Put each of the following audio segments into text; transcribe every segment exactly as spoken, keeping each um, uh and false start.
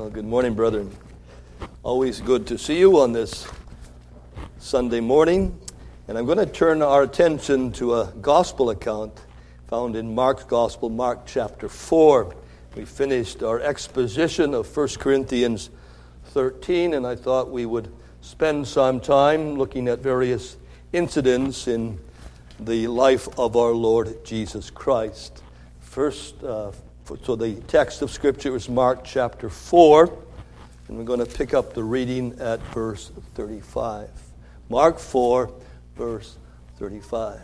Well, good morning, brethren. Always good to see you on this Sunday morning. And I'm going to turn our attention to a gospel account found in Mark's Gospel, Mark chapter four. We finished our exposition of First Corinthians thirteen, and I thought we would spend some time looking at various incidents in the life of our Lord Jesus Christ. First, uh, so the text of Scripture is Mark chapter four, and we're going to pick up the reading at verse thirty-five. Mark four, verse thirty-five.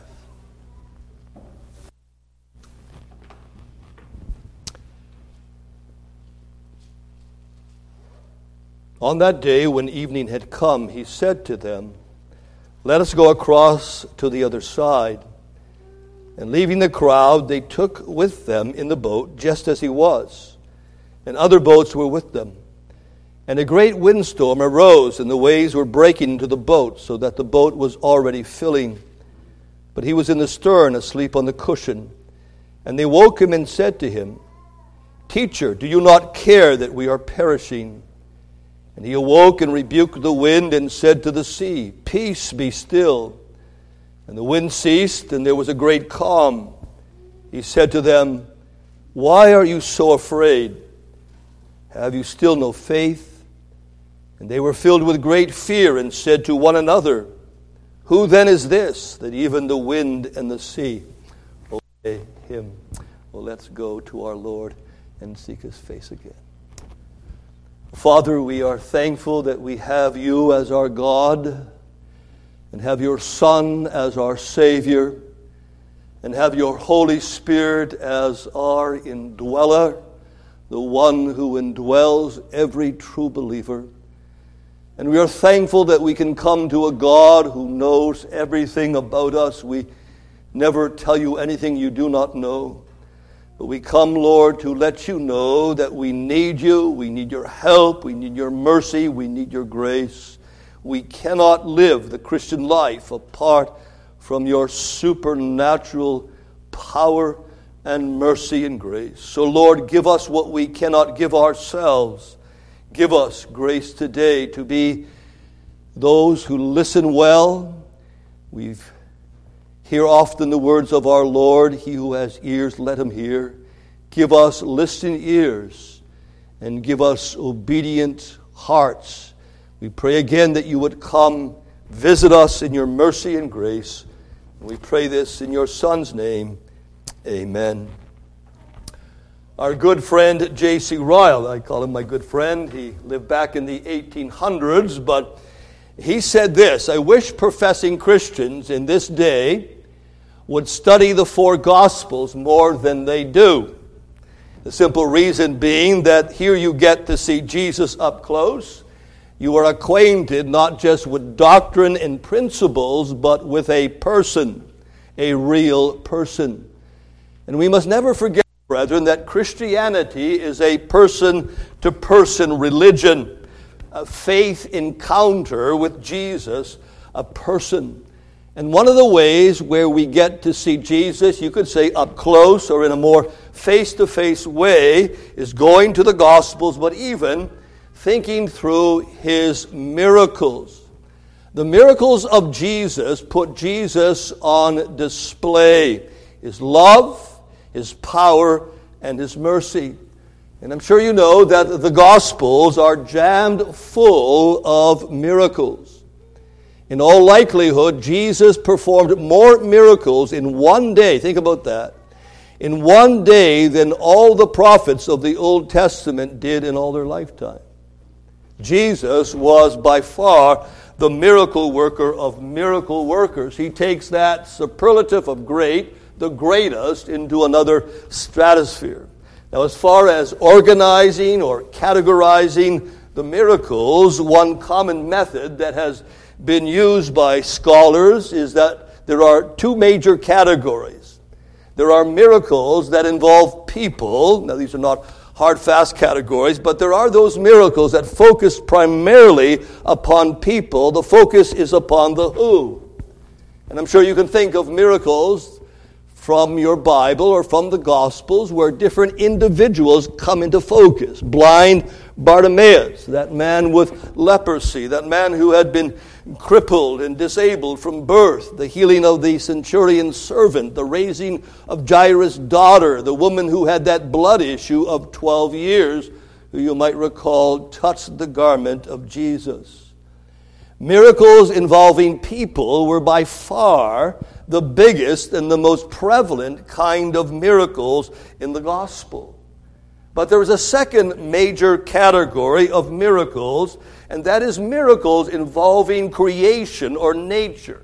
On that day, when evening had come, he said to them, "Let us go across to the other side." And leaving the crowd, they took with them in the boat just as he was, and other boats were with them. And a great windstorm arose, and the waves were breaking into the boat, so that the boat was already filling. But he was in the stern, asleep on the cushion. And they woke him and said to him, "Teacher, do you not care that we are perishing?" And he awoke and rebuked the wind and said to the sea, "Peace, be still." And the wind ceased, and there was a great calm. He said to them, "Why are you so afraid? Have you still no faith?" And they were filled with great fear and said to one another, "Who then is this, that even the wind and the sea obey him?" Well, let's go to our Lord and seek his face again. Father, we are thankful that we have you as our God, and have your Son as our Savior, and have your Holy Spirit as our indweller, the one who indwells every true believer. And we are thankful that we can come to a God who knows everything about us. We never tell you anything you do not know. But we come, Lord, to let you know that we need you, we need your help, we need your mercy, we need your grace. We cannot live the Christian life apart from your supernatural power and mercy and grace. So, Lord, give us what we cannot give ourselves. Give us grace today to be those who listen well. We hear often the words of our Lord, "He who has ears, let him hear." Give us listening ears and give us obedient hearts. We pray again that you would come visit us in your mercy and grace. And we pray this in your Son's name. Amen. Our good friend J C Ryle, I call him my good friend. He lived back in the eighteen hundreds, but he said this: "I wish professing Christians in this day would study the four Gospels more than they do. The simple reason being that here you get to see Jesus up close. You are acquainted not just with doctrine and principles, but with a person, a real person. And we must never forget, brethren, that Christianity is a person-to-person religion, a faith encounter with Jesus, a person. And one of the ways where we get to see Jesus, you could say up close or in a more face-to-face way, is going to the Gospels, but even thinking through his miracles. The miracles of Jesus put Jesus on display. His love, his power, and his mercy. And I'm sure you know that the Gospels are jammed full of miracles. In all likelihood, Jesus performed more miracles in one day, think about that, in one day than all the prophets of the Old Testament did in all their lifetime. Jesus was by far the miracle worker of miracle workers. He takes that superlative of great, the greatest, into another stratosphere. Now, as far as organizing or categorizing the miracles, one common method that has been used by scholars is that there are two major categories. There are miracles that involve people. Now, these are not hard, fast categories, but there are those miracles that focus primarily upon people. The focus is upon the who. And I'm sure you can think of miracles from your Bible or from the Gospels where different individuals come into focus. Blind Bartimaeus, that man with leprosy, that man who had been crippled and disabled from birth, the healing of the centurion's servant, the raising of Jairus' daughter, the woman who had that blood issue of twelve years, who you might recall touched the garment of Jesus. Miracles involving people were by far the biggest and the most prevalent kind of miracles in the gospel. But there is a second major category of miracles, and that is miracles involving creation or nature.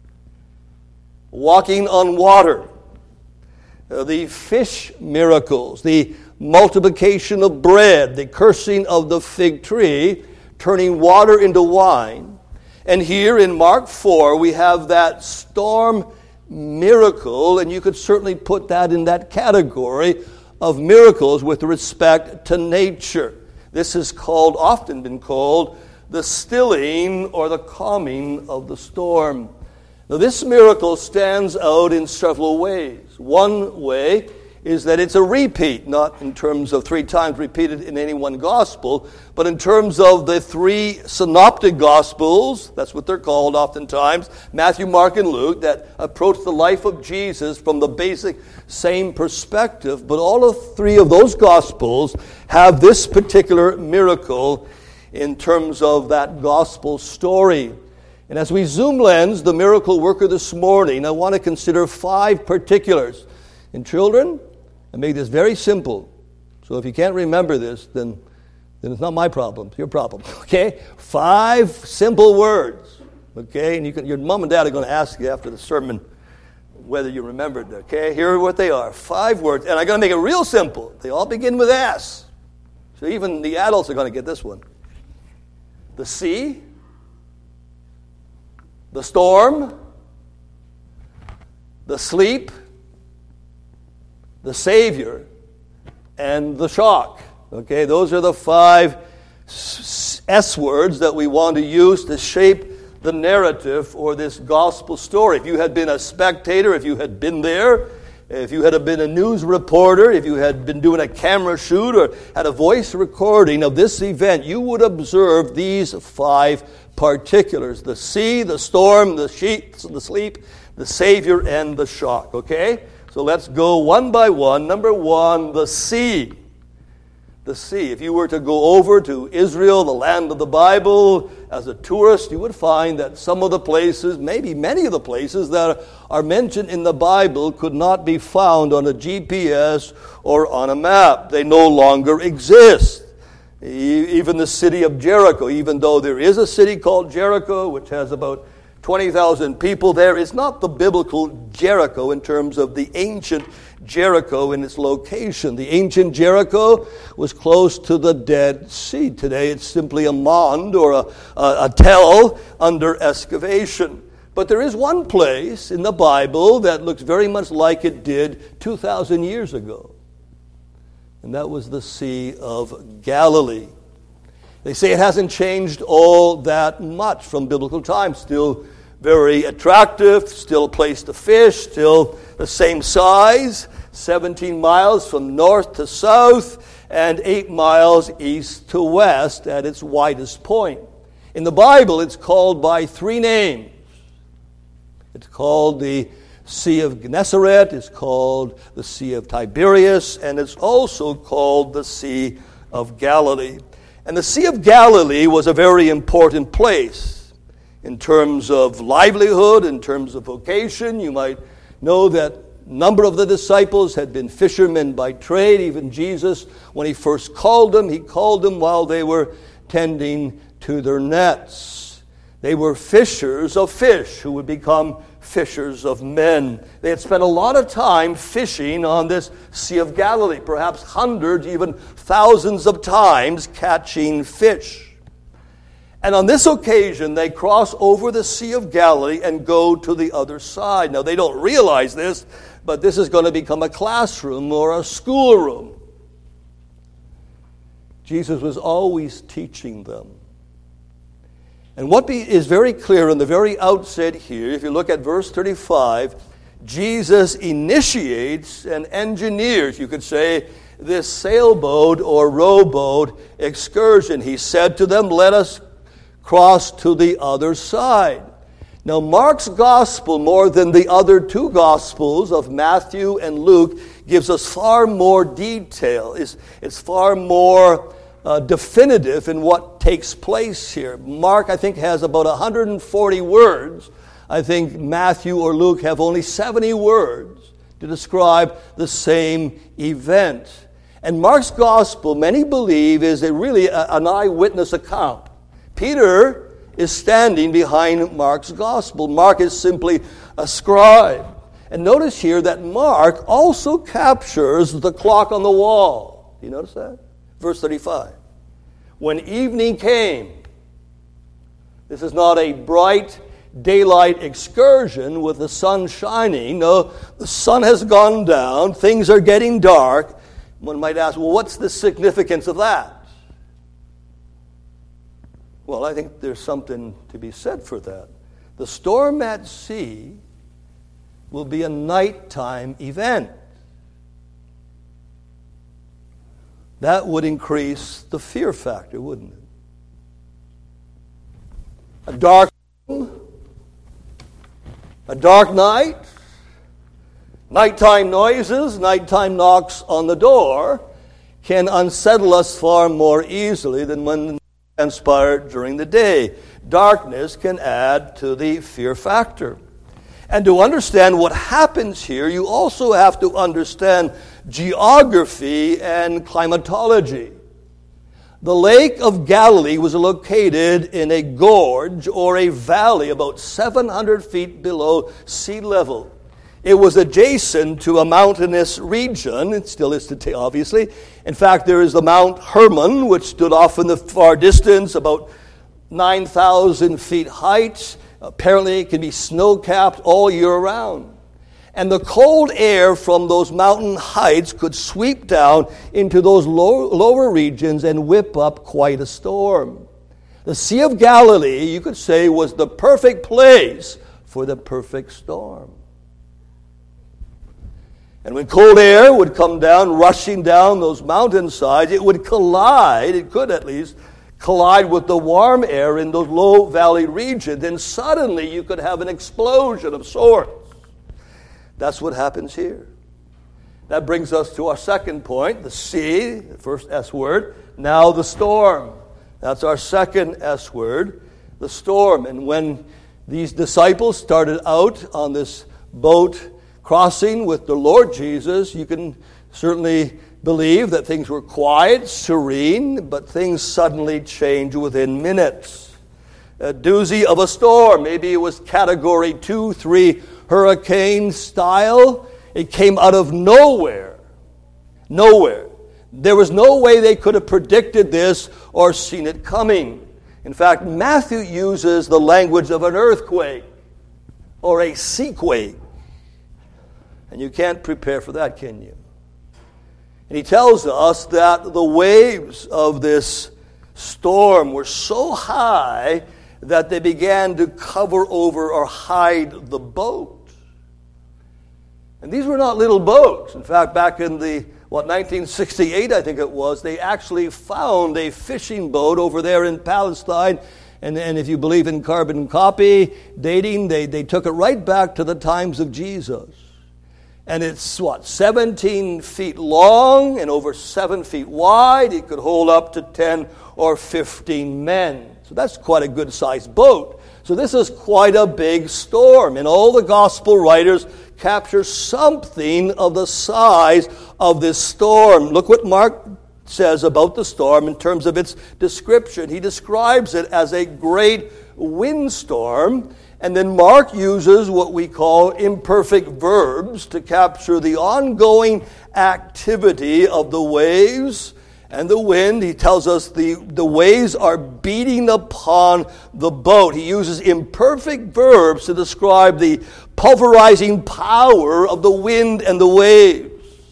Walking on water, uh, the fish miracles, the multiplication of bread, the cursing of the fig tree, turning water into wine. And here in Mark four, we have that storm miracle, and you could certainly put that in that category of miracles with respect to nature. This is called, often been called, the stilling or the calming of the storm. Now, this miracle stands out in several ways. One way is that it's a repeat, not in terms of three times repeated in any one gospel, but in terms of the three synoptic gospels, that's what they're called oftentimes, Matthew, Mark, and Luke, that approach the life of Jesus from the basic same perspective. But all of three of those gospels have this particular miracle in terms of that gospel story. And as we zoom lens the miracle worker this morning, I want to consider five particulars. And children, I made this very simple. So if you can't remember this, then, then it's not my problem. It's your problem. Okay? Five simple words. Okay? And you can, your mom and dad are going to ask you after the sermon whether you remembered. Okay? Here are what they are. Five words. And I'm going to make it real simple. They all begin with S. So even the adults are going to get this one. The sea, the storm, the sleep, the Savior, and the shock. Okay, those are the five S words that we want to use to shape the narrative or this gospel story. If you had been a spectator, if you had been there, if you had been a news reporter, if you had been doing a camera shoot or had a voice recording of this event, you would observe these five particulars: the sea, the storm, the sheep, the sleep, the Savior, and the shock. Okay? So let's go one by one. Number one, the sea. The sea. If you were to go over to Israel, the land of the Bible, as a tourist, you would find that some of the places, maybe many of the places that are mentioned in the Bible could not be found on a G P S or on a map. They no longer exist. Even the city of Jericho, even though there is a city called Jericho, which has about twenty thousand people there, it's not the biblical Jericho in terms of the ancient Jericho in its location. The ancient Jericho was close to the Dead Sea. Today it's simply a mound or a, a, a tell under excavation. But there is one place in the Bible that looks very much like it did two thousand years ago. And that was the Sea of Galilee. They say it hasn't changed all that much from biblical times. Still very attractive, still a place to fish, still the same size, seventeen miles from north to south, and eight miles east to west at its widest point. In the Bible, it's called by three names. It's called the Sea of Gennesaret, it's called the Sea of Tiberias, and it's also called the Sea of Galilee. And the Sea of Galilee was a very important place in terms of livelihood, in terms of vocation. You might know that a number of the disciples had been fishermen by trade. Even Jesus, when he first called them, he called them while they were tending to their nets. They were fishers of fish who would become fishers of men. They had spent a lot of time fishing on this Sea of Galilee, perhaps hundreds, even thousands of times catching fish. And on this occasion, they cross over the Sea of Galilee and go to the other side. Now, they don't realize this, but this is going to become a classroom or a schoolroom. Jesus was always teaching them. And what be, is very clear in the very outset here, if you look at verse thirty-five, Jesus initiates and engineers, you could say, this sailboat or rowboat excursion. He said to them, "Let us cross to the other side." Now, Mark's gospel, more than the other two gospels of Matthew and Luke, gives us far more detail. It's, it's far more uh, definitive in what takes place here. Mark, I think, has about one hundred forty words. I think Matthew or Luke have only seventy words to describe the same event. And Mark's gospel, many believe, is a really a, an eyewitness account. Peter is standing behind Mark's gospel. Mark is simply a scribe. And notice here that Mark also captures the clock on the wall. Do you notice that? Verse thirty-five. When evening came, this is not a bright daylight excursion with the sun shining. No, the sun has gone down. Things are getting dark. One might ask, well, what's the significance of that? Well, I think there's something to be said for that. The storm at sea will be a nighttime event. That would increase the fear factor, wouldn't it? A dark room, a dark night, nighttime noises, nighttime knocks on the door can unsettle us far more easily than when transpired during the day. Darkness can add to the fear factor. And to understand what happens here, you also have to understand geography and climatology. The Lake of Galilee was located in a gorge or a valley about seven hundred feet below sea level. It was adjacent to a mountainous region. It still is today, obviously. In fact, there is the Mount Hermon, which stood off in the far distance, about nine thousand feet height. Apparently, it can be snow-capped all year round. And the cold air from those mountain heights could sweep down into those low, lower regions and whip up quite a storm. The Sea of Galilee, you could say, was the perfect place for the perfect storm. And when cold air would come down, rushing down those mountainsides, it would collide, it could at least, collide with the warm air in those low valley regions. And suddenly you could have an explosion of sorts. That's what happens here. That brings us to our second point, the sea, the first S word. Now the storm. That's our second S word, the storm. And when these disciples started out on this boat crossing with the Lord Jesus, you can certainly believe that things were quiet, serene, but things suddenly changed within minutes. A doozy of a storm. Maybe it was category two, three hurricane style. It came out of nowhere. Nowhere. There was no way they could have predicted this or seen it coming. In fact, Matthew uses the language of an earthquake or a seaquake. And you can't prepare for that, can you? And he tells us that the waves of this storm were so high that they began to cover over or hide the boat. And these were not little boats. In fact, back in the, what, nineteen sixty-eight, I think it was, they actually found a fishing boat over there in Palestine. And, and if you believe in carbon copy dating, they, they took it right back to the times of Jesus. And it's, what, seventeen feet long and over seven feet wide. It could hold up to ten or fifteen men. So that's quite a good-sized boat. So this is quite a big storm. And all the gospel writers capture something of the size of this storm. Look what Mark says about the storm in terms of its description. He describes it as a great windstorm. And then Mark uses what we call imperfect verbs to capture the ongoing activity of the waves and the wind. He tells us the, the waves are beating upon the boat. He uses imperfect verbs to describe the pulverizing power of the wind and the waves.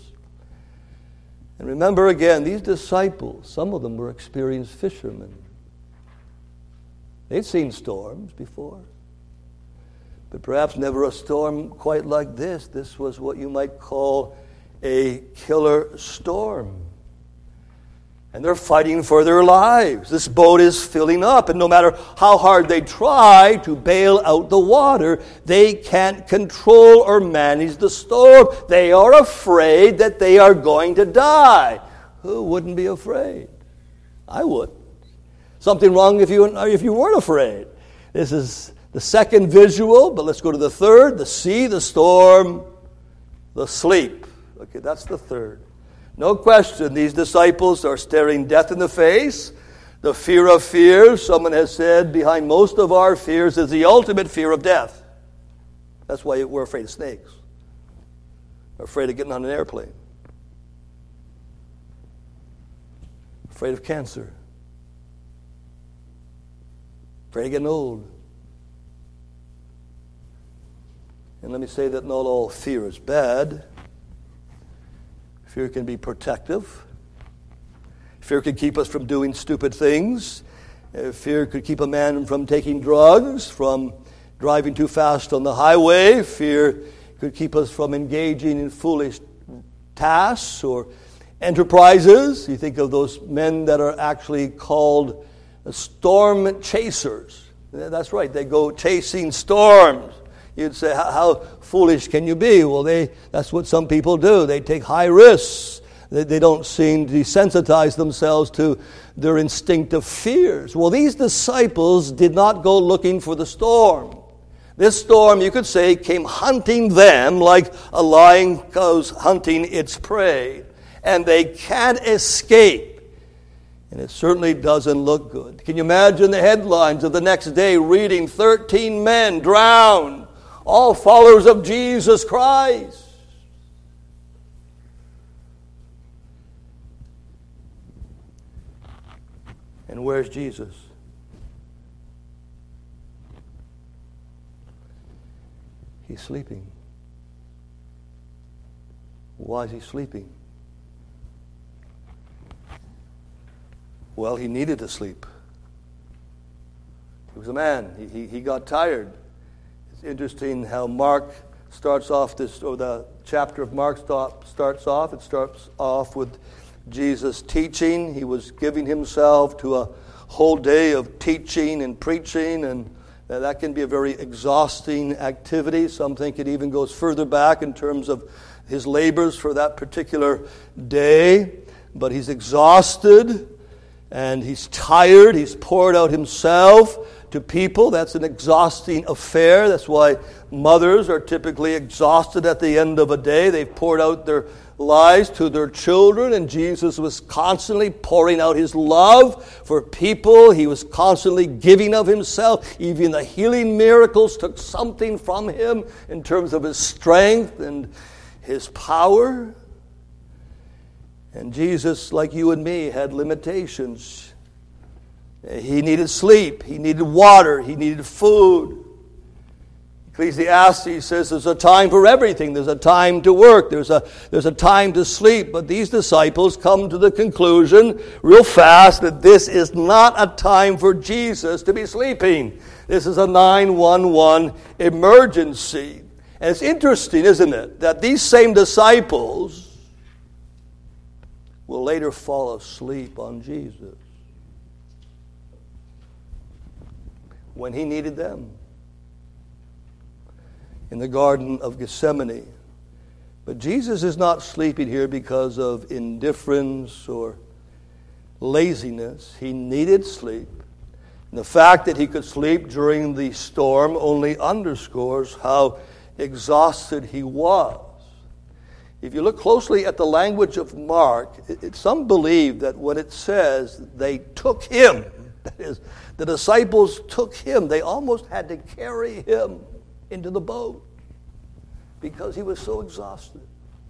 And remember again, these disciples, some of them were experienced fishermen. They'd seen storms before. but perhaps never a storm quite like this. This was what you might call a killer storm. And they're fighting for their lives. This boat is filling up, and no matter how hard they try to bail out the water, they can't control or manage the storm. They are afraid that they are going to die. Who wouldn't be afraid? I would. Something wrong if you, if you weren't afraid. This is the second visual, but let's go to the third. The sea, the storm, the sleep. Okay, that's the third. No question, these disciples are staring death in the face. The fear of fears, someone has said, behind most of our fears is the ultimate fear of death. That's why we're afraid of snakes. We're afraid of getting on an airplane. Afraid of cancer. Afraid of getting old. And let me say that not all fear is bad. Fear can be protective. Fear can keep us from doing stupid things. Uh, fear could keep a man from taking drugs, from driving too fast on the highway. Fear could keep us from engaging in foolish tasks or enterprises. You think of those men that are actually called storm chasers. That's right, they go chasing storms. You'd say, how, how foolish can you be? Well, they that's what some people do. They take high risks. They, they don't seem to desensitize themselves to their instinctive fears. Well, these disciples did not go looking for the storm. This storm, you could say, came hunting them like a lion goes hunting its prey. And they can't escape. And it certainly doesn't look good. Can you imagine the headlines of the next day reading thirteen men drowned? All followers of Jesus Christ. And where's Jesus? He's sleeping. Why is he sleeping? Well, he needed to sleep. He was a man. He, he, he got tired. It's interesting how Mark starts off this, or the chapter of Mark stop, starts off. It starts off with Jesus teaching. He was giving himself to a whole day of teaching and preaching, and that can be a very exhausting activity. Some think it even goes further back in terms of his labors for that particular day. But he's exhausted, and he's tired. He's poured out himself to people. That's an exhausting affair. That's why mothers are typically exhausted at the end of a day. They've poured out their lives to their children, and Jesus was constantly pouring out his love for people. He was constantly giving of himself. Even the healing miracles took something from him in terms of his strength and his power. And Jesus, like you and me, had limitations. He needed sleep. He needed water. He needed food. Ecclesiastes says there's a time for everything. There's a time to work. There's a, there's a time to sleep. But these disciples come to the conclusion real fast that this is not a time for Jesus to be sleeping. This is a nine one one emergency. And it's interesting, isn't it, that these same disciples will later fall asleep on Jesus when he needed them in the Garden of Gethsemane. But Jesus is not sleeping here because of indifference or laziness. He needed sleep. And the fact that he could sleep during the storm only underscores how exhausted he was. If you look closely at the language of Mark, it, it, some believe that when it says they took him, that is, the disciples took him, they almost had to carry him into the boat because he was so exhausted.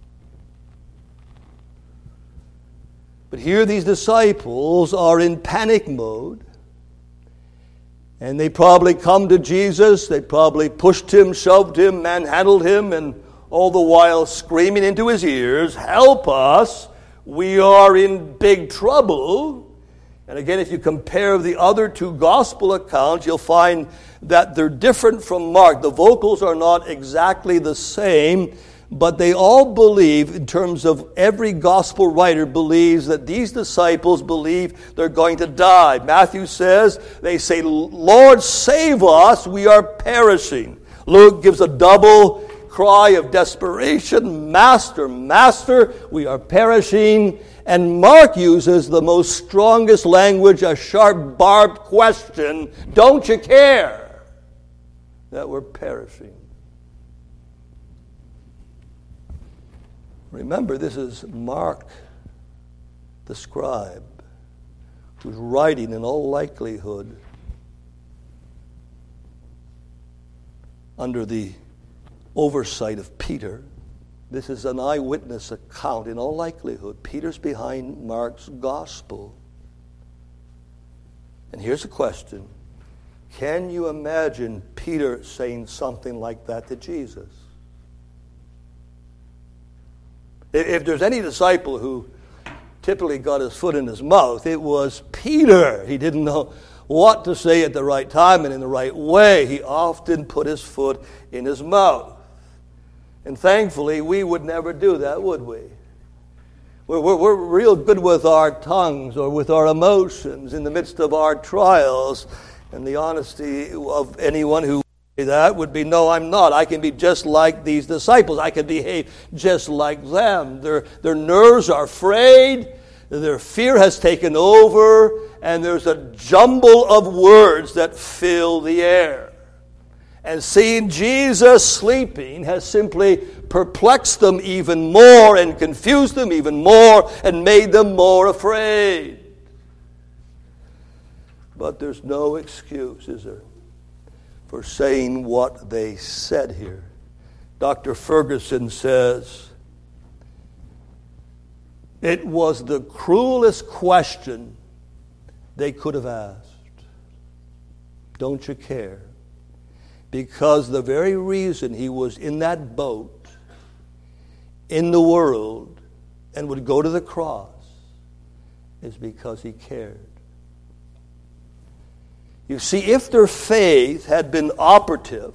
But here these disciples are in panic mode, and they probably come to Jesus, they probably pushed him, shoved him, manhandled him, and all the while screaming into his ears, "Help us, we are in big trouble." And again, if you compare the other two gospel accounts, you'll find that they're different from Mark. The vocals are not exactly the same, but they all believe, in terms of every gospel writer believes, that these disciples believe they're going to die. Matthew says, they say, Lord, save us, we are perishing. Luke gives a double cry of desperation, Master, Master, we are perishing. And Mark uses the most strongest language, a sharp, barbed question, don't you care that we're perishing? Remember, this is Mark, the scribe, who's writing in all likelihood under the oversight of Peter. This is an eyewitness account in all likelihood. Peter's behind Mark's gospel. And here's a question. Can you imagine Peter saying something like that to Jesus? If there's any disciple who typically got his foot in his mouth, it was Peter. He didn't know what to say at the right time and in the right way. He often put his foot in his mouth. And thankfully, we would never do that, would we? We're, we're, we're real good with our tongues or with our emotions in the midst of our trials. And the honesty of anyone who would say that would be, no, I'm not. I can be just like these disciples. I can behave just like them. Their, their nerves are frayed. Their fear has taken over. And there's a jumble of words that fill the air. And seeing Jesus sleeping has simply perplexed them even more and confused them even more and made them more afraid. But there's no excuse, is there, for saying what they said here. Doctor Ferguson says, it was the cruelest question they could have asked. Don't you care? Because the very reason he was in that boat, in the world, and would go to the cross is because he cared. You see, if their faith had been operative,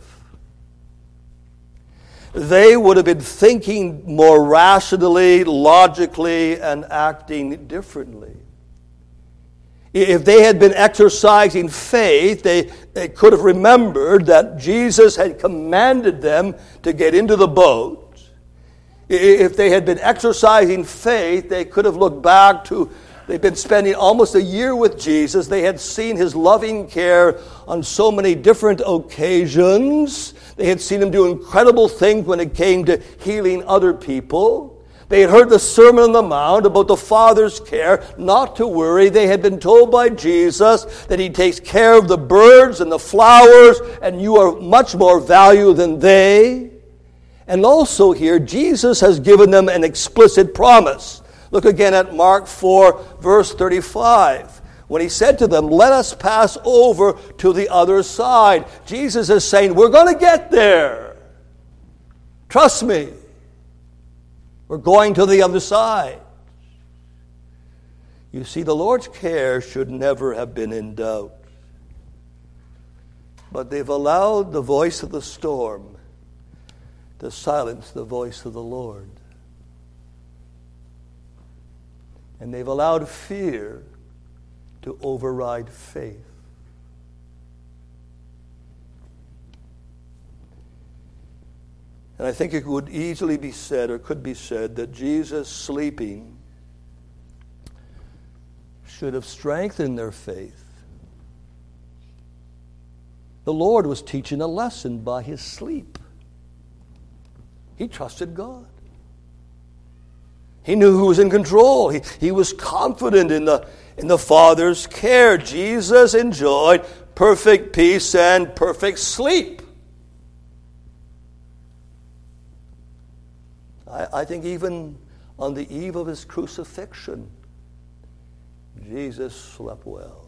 they would have been thinking more rationally, logically, and acting differently. If they had been exercising faith, they, they could have remembered that Jesus had commanded them to get into the boat. If they had been exercising faith, they could have looked back to, they've been spending almost a year with Jesus. They had seen his loving care on so many different occasions. They had seen him do incredible things when it came to healing other people. They had heard the Sermon on the Mount about the Father's care, not to worry. They had been told by Jesus that he takes care of the birds and the flowers, and you are much more valuable than they. And also here, Jesus has given them an explicit promise. Look again at Mark four, verse thirty-five. When he said to them, let us pass over to the other side. Jesus is saying, we're going to get there. Trust me. We're going to the other side. You see, the Lord's care should never have been in doubt. But they've allowed the voice of the storm to silence the voice of the Lord. And they've allowed fear to override faith. And I think it would easily be said, or could be said, that Jesus sleeping should have strengthened their faith. The Lord was teaching a lesson by his sleep. He trusted God. He knew who was in control. He, he was confident in the, in the Father's care. Jesus enjoyed perfect peace and perfect sleep. I, I think even on the eve of his crucifixion, Jesus slept well.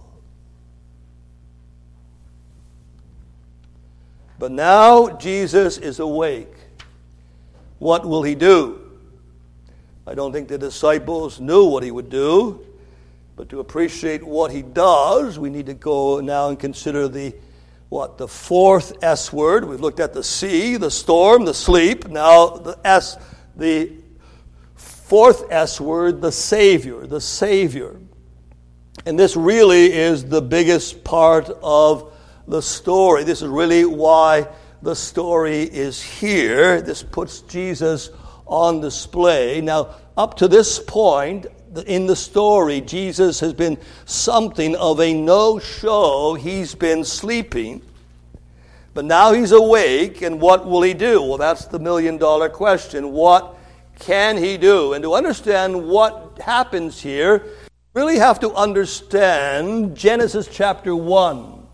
But now Jesus is awake. What will he do? I don't think the disciples knew what he would do. But to appreciate what he does, we need to go now and consider the what? The fourth S word. We've looked at the sea, the storm, the sleep. Now the S, the fourth S word, the Savior, the Savior. And this really is the biggest part of the story. This is really why the story is here. This puts Jesus on display. Now, up to this point in the story, Jesus has been something of a no-show. He's been sleeping. But now he's awake, and what will he do? Well, that's the million-dollar question. What can he do? And to understand what happens here, you really have to understand Genesis chapter one.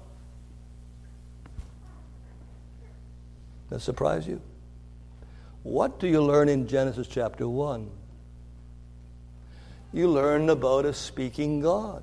Does that surprise you? What do you learn in Genesis chapter one? You learn about a speaking God.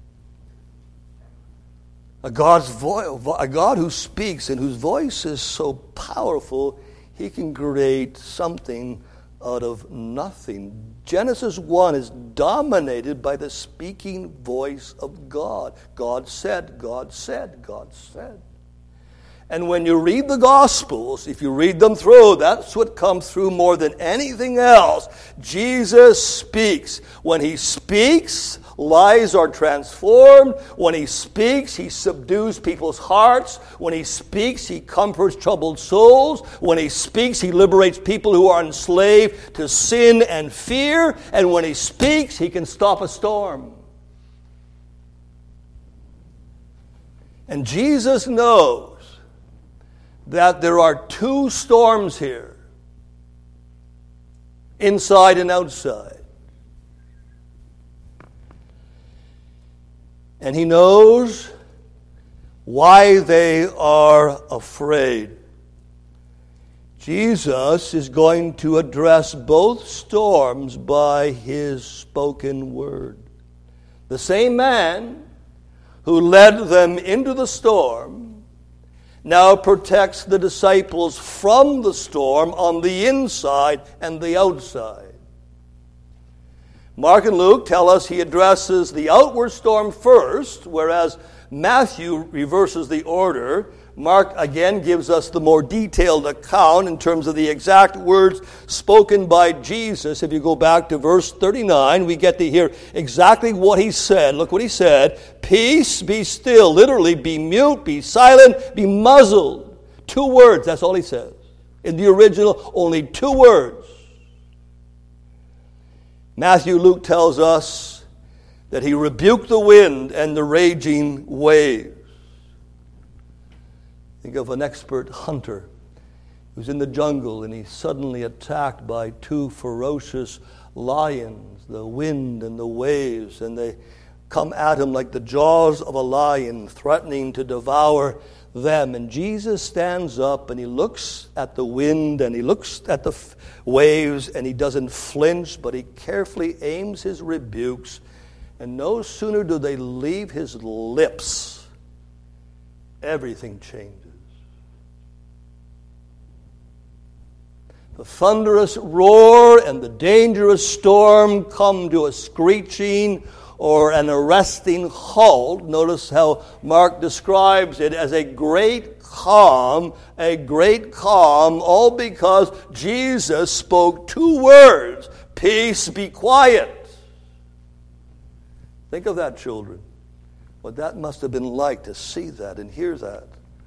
A God's voice, a God who speaks and whose voice is so powerful, he can create something out of nothing. Genesis one is dominated by the speaking voice of God. God said, God said, God said. And when you read the Gospels, if you read them through, that's what comes through more than anything else. Jesus speaks. When he speaks, lives are transformed. When he speaks, he subdues people's hearts. When he speaks, he comforts troubled souls. When he speaks, he liberates people who are enslaved to sin and fear. And when he speaks, he can stop a storm. And Jesus knows that there are two storms here, inside and outside. And he knows why they are afraid. Jesus is going to address both storms by his spoken word. The same man who led them into the storm now protects the disciples from the storm on the inside and the outside. Mark and Luke tell us he addresses the outward storm first, whereas Matthew reverses the order. Mark again gives us the more detailed account in terms of the exact words spoken by Jesus. If you go back to verse thirty-nine, we get to hear exactly what he said. Look what he said. Peace, be still. Literally, be mute, be silent, be muzzled. Two words, that's all he says. In the original, only two words. Matthew, Luke tells us that he rebuked the wind and the raging waves. Think of an expert hunter who's in the jungle and he's suddenly attacked by two ferocious lions, the wind and the waves, and they come at him like the jaws of a lion, threatening to devour them. And Jesus stands up and he looks at the wind and he looks at the f- waves and he doesn't flinch, but he carefully aims his rebukes. And no sooner do they leave his lips, everything changes. The thunderous roar and the dangerous storm come to a screeching or an arresting halt. Notice how Mark describes it as a great calm, a great calm, all because Jesus spoke two words, peace, be quiet. Think of that, children. What that must have been like to see that and hear that.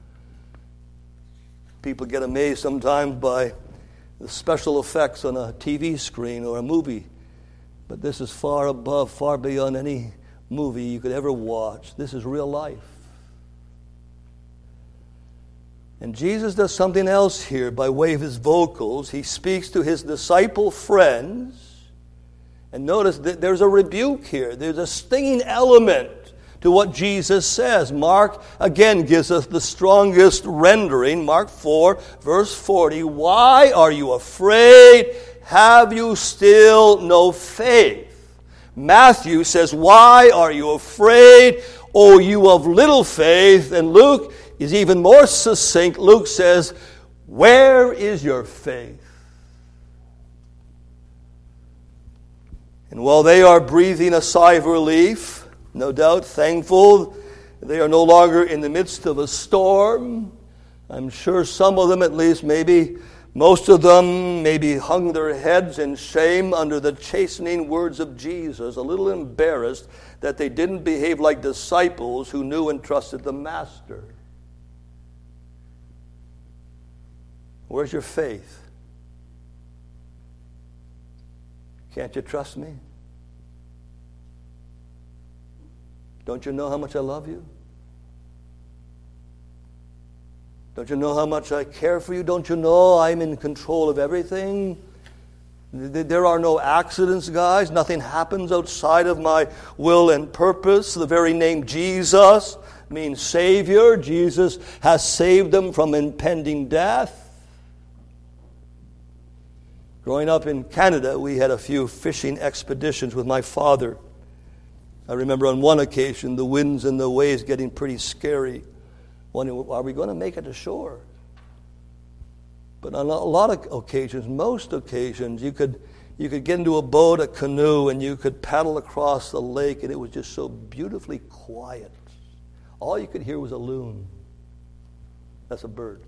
People get amazed sometimes by the special effects on a T V screen or a movie. But this is far above, far beyond any movie you could ever watch. This is real life. And Jesus does something else here by way of his vocals. He speaks to his disciple friends. And notice that there's a rebuke here. There's a stinging element to what Jesus says. Mark, again, gives us the strongest rendering. Mark four, verse forty. Why are you afraid? Have you still no faith? Matthew says, why are you afraid, O you of little faith? And Luke is even more succinct. Luke says, where is your faith? And while they are breathing a sigh of relief, no doubt thankful they are no longer in the midst of a storm, I'm sure some of them, at least maybe most of them, maybe hung their heads in shame under the chastening words of Jesus, a little embarrassed that they didn't behave like disciples who knew and trusted the Master. Where's your faith? Can't you trust me? Don't you know how much I love you? Don't you know how much I care for you? Don't you know I'm in control of everything? There are no accidents, guys. Nothing happens outside of my will and purpose. The very name Jesus means Savior. Jesus has saved them from impending death. Growing up in Canada, we had a few fishing expeditions with my father. I remember on one occasion, the winds and the waves getting pretty scary. Wondering, are we going to make it to shore? But on a lot of occasions, most occasions, you could you could get into a boat, a canoe, and you could paddle across the lake, and it was just so beautifully quiet. All you could hear was a loon. That's a bird.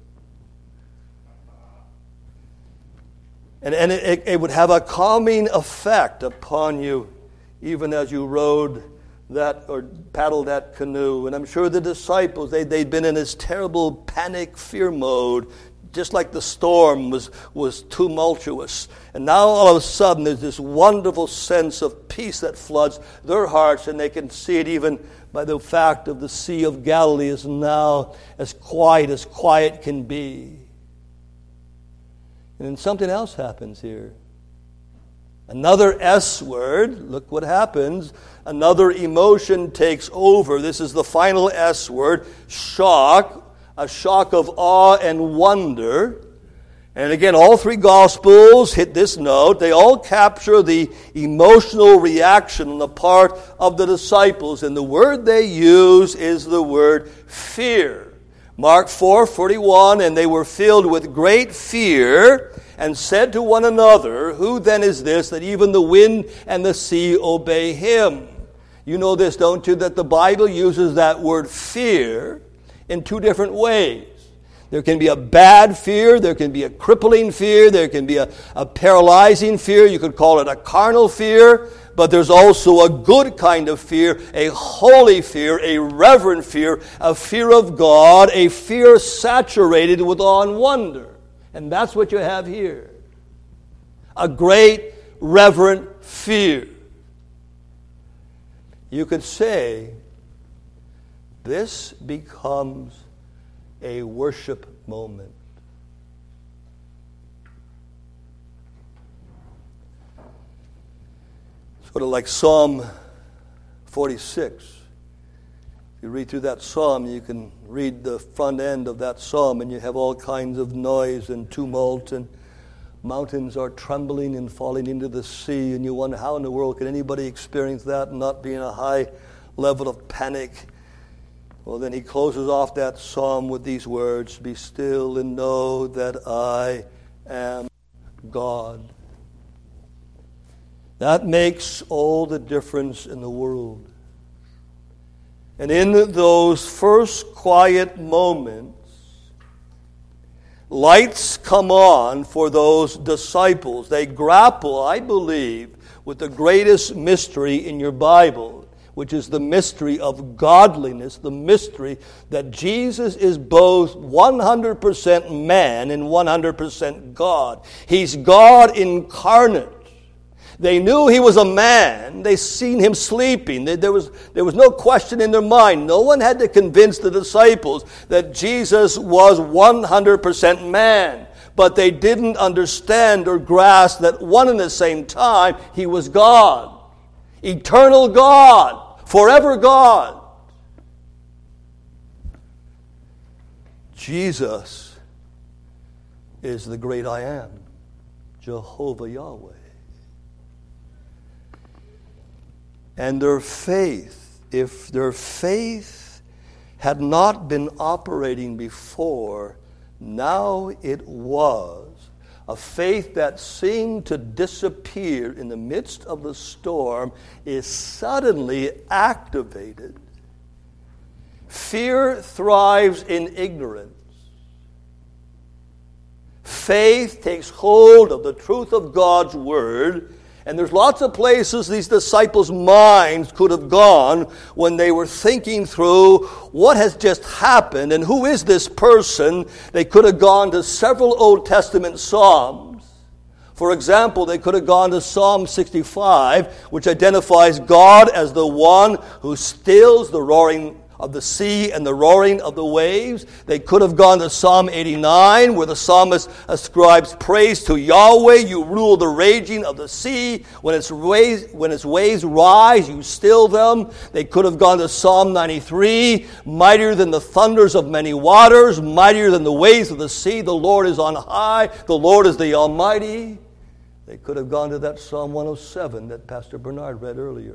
And, and it, it would have a calming effect upon you, even as you rowed that or paddled that canoe. And I'm sure the disciples, they, they'd been in this terrible panic fear mode, just like the storm was, was tumultuous. And now all of a sudden there's this wonderful sense of peace that floods their hearts, and they can see it even by the fact of the Sea of Galilee is now as quiet as quiet can be. And then something else happens here. Another S word, look what happens. Another emotion takes over. This is the final S word, shock, a shock of awe and wonder. And again, all three Gospels hit this note. They all capture the emotional reaction on the part of the disciples. And the word they use is the word fear. Mark four forty-one, and they were filled with great fear and said to one another, who then is this that even the wind and the sea obey him? You know this, don't you, that the Bible uses that word fear in two different ways. There can be a bad fear, there can be a crippling fear, there can be a, a paralyzing fear, you could call it a carnal fear, but there's also a good kind of fear, a holy fear, a reverent fear, a fear of God, a fear saturated with awe and wonder. And that's what you have here. A great reverent fear. You could say this becomes a worship moment. Sort of like Psalm forty-six. If you read through that psalm, you can read the front end of that psalm, and you have all kinds of noise and tumult, and mountains are trembling and falling into the sea, and you wonder how in the world can anybody experience that and not be in a high level of panic. Well, then he closes off that psalm with these words, "Be still and know that I am God." That makes all the difference in the world. And in those first quiet moments, lights come on for those disciples. They grapple, I believe, with the greatest mystery in your Bible, which is the mystery of godliness, the mystery that Jesus is both one hundred percent man and one hundred percent God. He's God incarnate. They knew he was a man. They seen him sleeping. There was, there was no question in their mind. No one had to convince the disciples that Jesus was one hundred percent man. But they didn't understand or grasp that one and the same time, he was God. Eternal God. Forever God. Jesus is the great I am. Jehovah Yahweh. And their faith, if their faith had not been operating before, now it was A faith that seemed to disappear in the midst of the storm is suddenly activated. Fear thrives in ignorance. Faith takes hold of the truth of God's Word. And there's lots of places these disciples' minds could have gone when they were thinking through what has just happened and who is this person. They could have gone to several Old Testament Psalms. For example, they could have gone to Psalm sixty-five, which identifies God as the one who stills the roaring of the sea and the roaring of the waves. They could have gone to Psalm eighty-nine, where the psalmist ascribes praise to Yahweh. You rule the raging of the sea. When its waves, when its waves rise, you still them. They could have gone to Psalm ninety-three, mightier than the thunders of many waters, mightier than the waves of the sea. The Lord is on high. The Lord is the Almighty. They could have gone to that Psalm one oh seven that Pastor Bernard read earlier.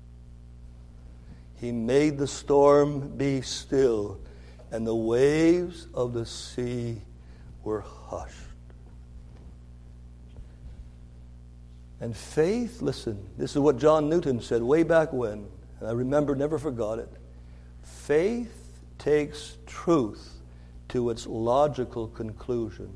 He made the storm be still, and the waves of the sea were hushed. And faith, listen, this is what John Newton said way back when, and I remember, never forgot it. Faith takes truth to its logical conclusion.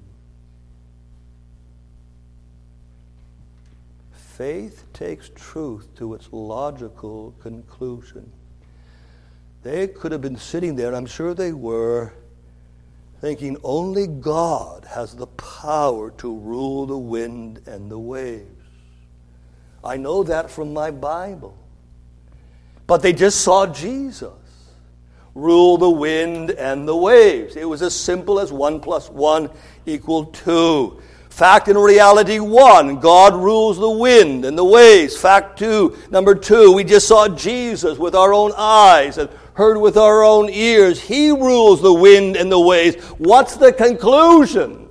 Faith takes truth to its logical conclusion. They could have been sitting there, and I'm sure they were, thinking only God has the power to rule the wind and the waves. I know that from my Bible. But they just saw Jesus rule the wind and the waves. It was as simple as one plus one equaled two. Fact and reality one, God rules the wind and the waves. Fact two, number two, we just saw Jesus with our own eyes and heard with our own ears. He rules the wind and the waves. What's the conclusion?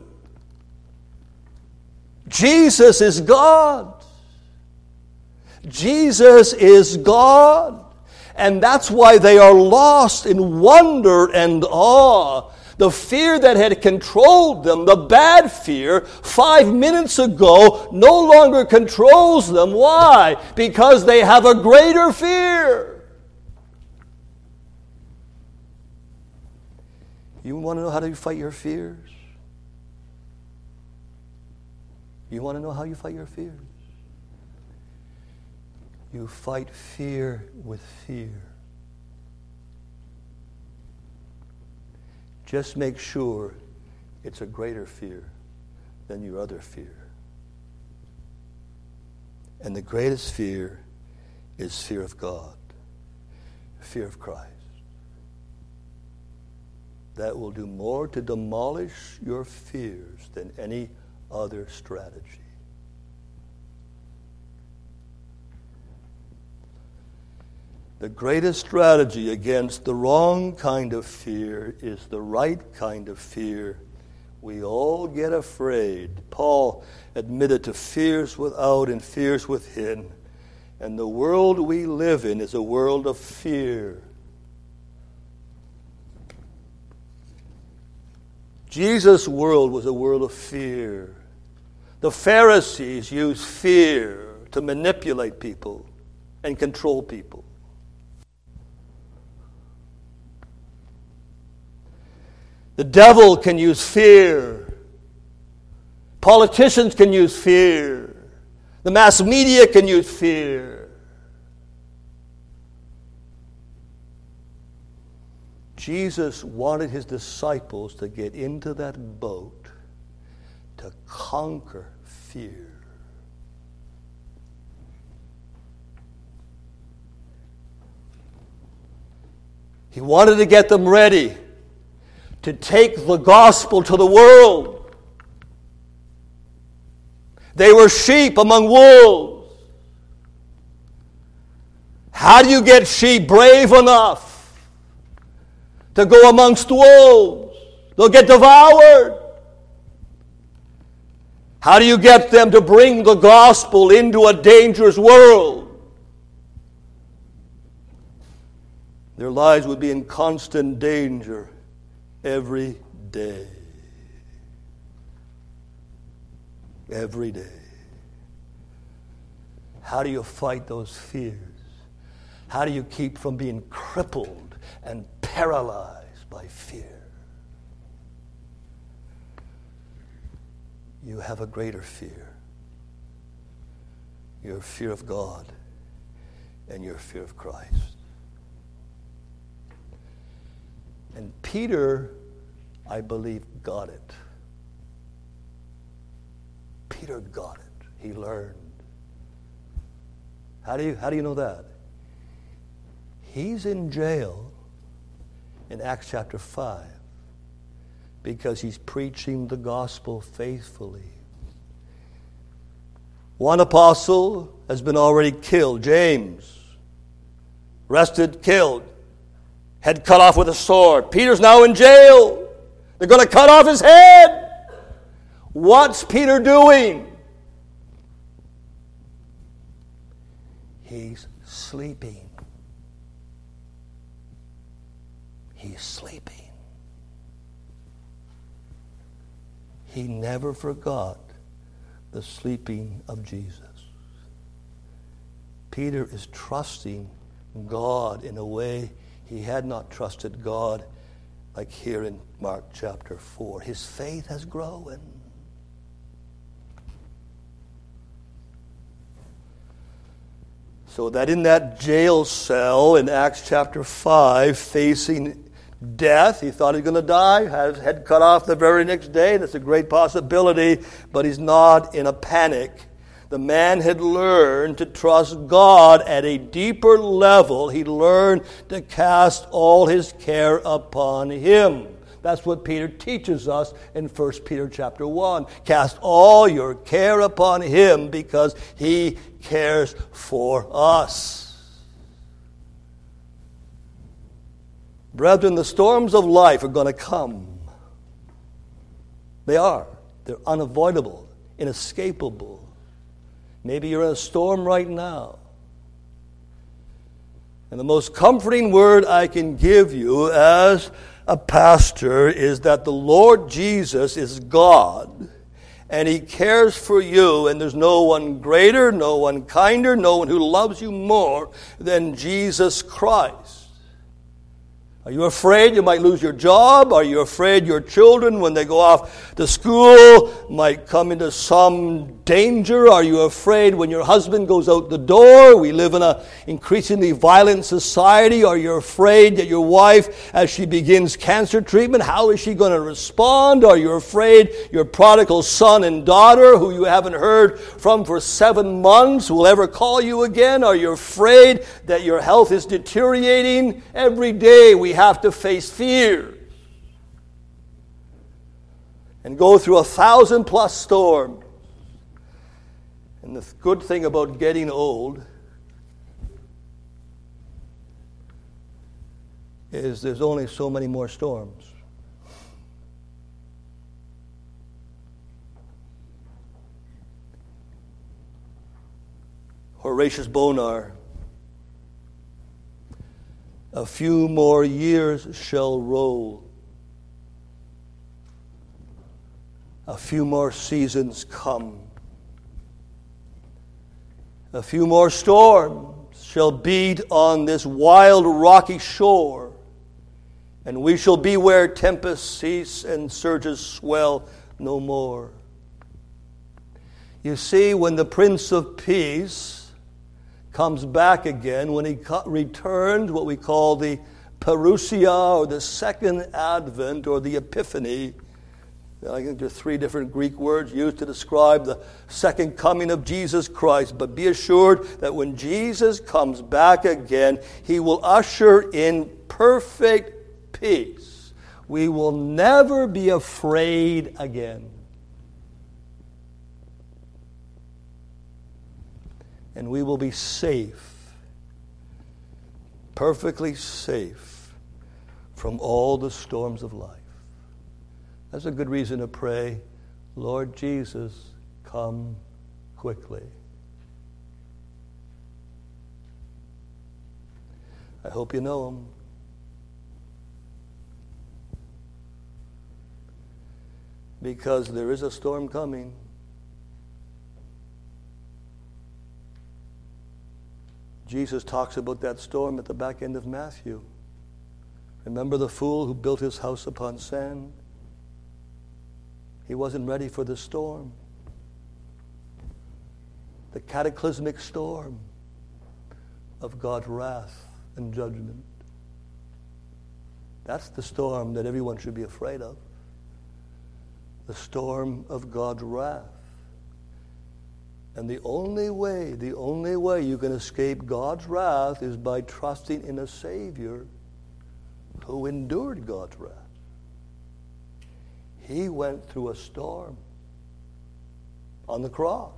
Jesus is God. Jesus is God. And that's why they are lost in wonder and awe. The fear that had controlled them, the bad fear, five minutes ago, no longer controls them. Why? Because they have a greater fear. You want to know how to fight your fears? You want to know how you fight your fears? You fight fear with fear. Just make sure it's a greater fear than your other fear. And the greatest fear is fear of God, fear of Christ. That will do more to demolish your fears than any other strategy. The greatest strategy against the wrong kind of fear is the right kind of fear. We all get afraid. Paul admitted to fears without and fears within. And the world we live in is a world of fear. Jesus' world was a world of fear. The Pharisees used fear to manipulate people and control people. The devil can use fear. Politicians can use fear. The mass media can use fear. Jesus wanted his disciples to get into that boat to conquer fear. He wanted to get them ready to take the gospel to the world. They were sheep among wolves. How do you get sheep brave enough to go amongst wolves? They'll get devoured. How do you get them to bring the gospel into a dangerous world? Their lives would be in constant danger every day. every day. How do you fight those fears? How do you keep from being crippled and paralyzed by fear? You have a greater fear. Your fear of God and your fear of Christ. And Peter, I believe, got it. Peter got it. He learned. How do you, how do you know that? He's in jail in Acts chapter five because he's preaching the gospel faithfully. One apostle has been already killed, James. Arrested, killed. Head cut off with a sword. Peter's now in jail. They're going to cut off his head. What's Peter doing? He's sleeping. He's sleeping. He never forgot the sleeping of Jesus. Peter is trusting God in a way he had not trusted God, like here in Mark chapter four. His faith has grown. So that in that jail cell in Acts chapter five, facing death, he thought he was going to die, had his head cut off the very next day. That's a great possibility, but he's not in a panic. The man had learned to trust God at a deeper level. He learned to cast all his care upon him. That's what Peter teaches us in First Peter chapter one. Cast all your care upon him because he cares for us. Brethren, the storms of life are going to come. They are. They're unavoidable, inescapable. Maybe you're in a storm right now. And the most comforting word I can give you as a pastor is that the Lord Jesus is God, and he cares for you, and there's no one greater, no one kinder, no one who loves you more than Jesus Christ. Are you afraid you might lose your job? Are you afraid your children, when they go off to school, might come into some danger? Are you afraid when your husband goes out the door? We live in an increasingly violent society. Are you afraid that your wife, as she begins cancer treatment, how is she going to respond? Are you afraid your prodigal son and daughter, who you haven't heard from for seven months, will ever call you again? Are you afraid that your health is deteriorating? Every day we have to face fear and go through a thousand plus storms. And the good thing about getting old is there's only so many more storms. Horatius Bonar, a few more years shall roll. A few more seasons come. A few more storms shall beat on this wild rocky shore, and we shall be where tempests cease and surges swell no more. You see, when the Prince of Peace comes back again, when he returned, what we call the parousia, or the second advent, or the epiphany. I think there are three different Greek words used to describe the second coming of Jesus Christ. But be assured that when Jesus comes back again, he will usher in perfect peace. We will never be afraid again. And we will be safe, perfectly safe from all the storms of life. That's a good reason to pray, Lord Jesus, come quickly. I hope you know him. Because there is a storm coming. Jesus talks about that storm at the back end of Matthew. Remember the fool who built his house upon sand? He wasn't ready for the storm. The cataclysmic storm of God's wrath and judgment. That's the storm that everyone should be afraid of. The storm of God's wrath. And the only way, the only way you can escape God's wrath is by trusting in a Savior who endured God's wrath. He went through a storm on the cross.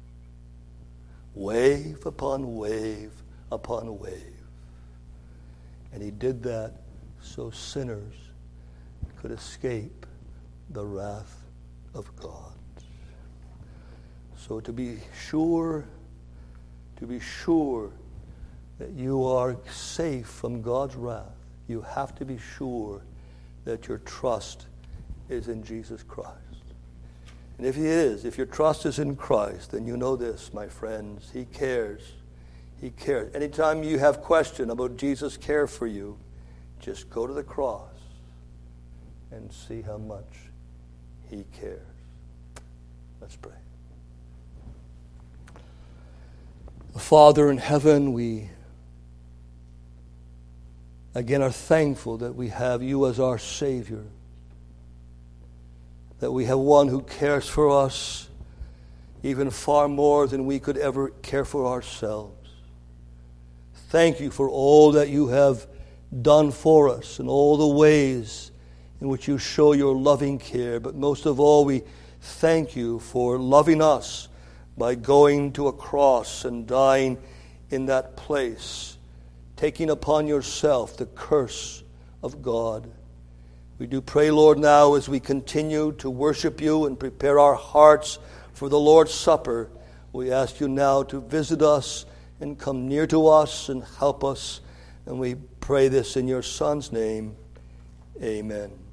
Wave upon wave upon wave. And he did that so sinners could escape the wrath of God. So to be sure, to be sure that you are safe from God's wrath, you have to be sure that your trust is in Jesus Christ. And if he is, if your trust is in Christ, then you know this, my friends, he cares. He cares. Anytime you have question about Jesus' care for you, just go to the cross and see how much he cares. Let's pray. Father in heaven, we again are thankful that we have you as our Savior, that we have one who cares for us even far more than we could ever care for ourselves. Thank you for all that you have done for us and all the ways in which you show your loving care. But most of all, we thank you for loving us by going to a cross and dying in that place, taking upon yourself the curse of God. We do pray, Lord, now as we continue to worship you and prepare our hearts for the Lord's Supper, we ask you now to visit us and come near to us and help us. And we pray this in your Son's name. Amen.